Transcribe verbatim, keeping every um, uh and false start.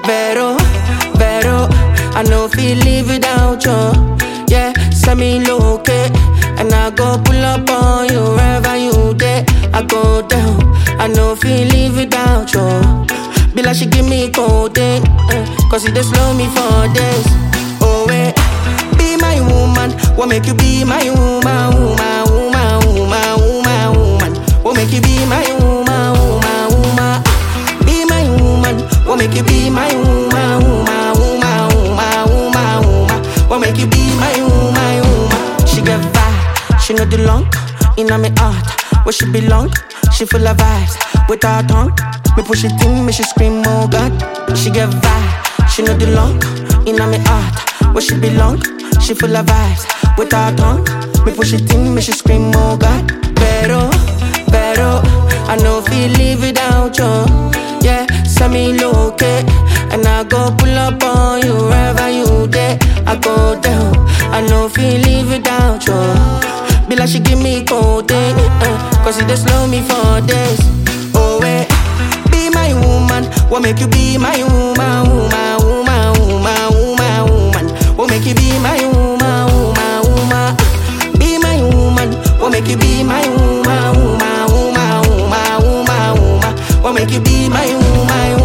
Vero, Vero, I know feel live without you. Yeah, send me look and I go pull up on you wherever you there. I go down, I know feel live without you. Be like she give me codeine, uh, cause it just slow me for days. Oh wait, be my woman, what make you be my woman, woman, woman, woman, woman, woman. What make you be my woman, woman, woman. Be my woman, what make you be my woman, woman, woman, woman, woman, woman. What make you be my woman, woman. She get vibe, she know the long, inna me heart, where she belong. She full of vibes, with her tongue. Me push it in, me she scream, oh God. She get vibe, she know the long, inna me heart, where she belong. She full of vibes, with her tongue. Me push it in, me she scream, oh God. Vero, Vero, I know feel live without you. Yeah, send me look and I go pull up on you wherever you there. I go down, I know feel live without you. Be like she give me codeine, uh, cause it just slow me for days. Oh wait, be my woman, what make you be my woman, woman, woman, woman, woman, woman. What make you be my woman, woman, woman. Be my woman, what make you be my woman, woman, woman, woman, woman, woman. What make you be my woman, woman.